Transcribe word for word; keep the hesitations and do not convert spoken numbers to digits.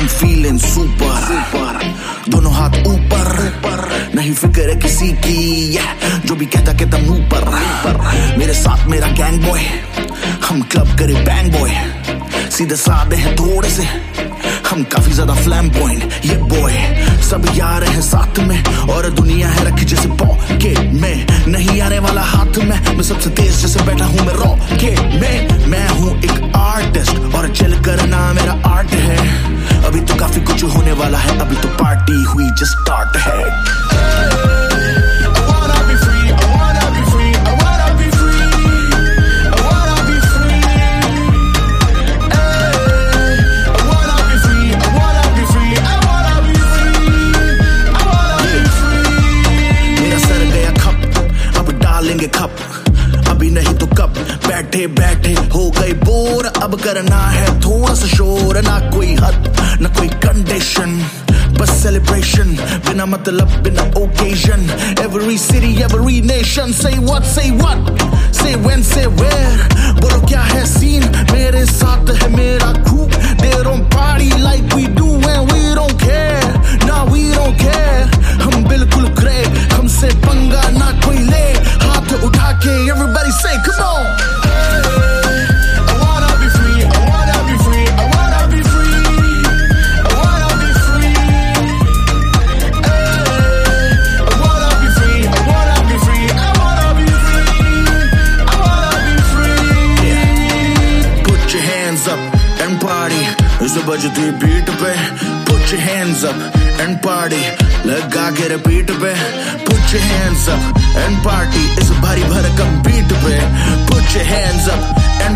I'm feeling super, दोनों हाथ ऊपर, नहीं फिक्र है किसी की, yeah, जो भी कहता कहता मुंह पर। मेरे साथ मेरा गैंग बॉय, हम क्लब करे बैंग बॉय, सीधे साधे हैं थोड़े से, हम काफी ज्यादा फ्लैम्बॉयंट, ये बॉय सब यार हैं साथ में, और दुनिया है रखी जैसे पॉकेट में, नहीं आने वाला हाथ में, मैं सबसे तेज जैसे बैठा हूँ मैं रॉकेट में। मैं हूँ एक आर्टिस्ट और चिल करना मेरा आर्ट है, अभी तो काफी कुछ होने वाला है, अभी तो पार्टी हुई जस्ट स्टार्ट है। कप अभी नहीं तो कब, बैठे बैठे हो गए बोर, अब करना है थोड़ा सा शोर, ना कोई हद ना कोई कंडीशन, बस सेलिब्रेशन, बिना मतलब बिना occasion, every city every nation, say what say what, say when say where, बोलो क्या है सीन, मेरे साथ है मेरा crew, they don't party like we do and we don't care, nah we don't care, हम बिल्कुल ग्रे, हमसे पंगा ना कोई ले, हाथ उठा के everybody say come on। I wanna be free, I wanna be free, I wanna be free, I wanna be free, I wanna be free, I wanna be free, I wanna be free, I wanna be free। Put your hands up and party, इस बजती beat पे, put your hands up and party, लगा के repeat पे, put your hands up and party, इस भारी भरकम beat पे, put your hands up and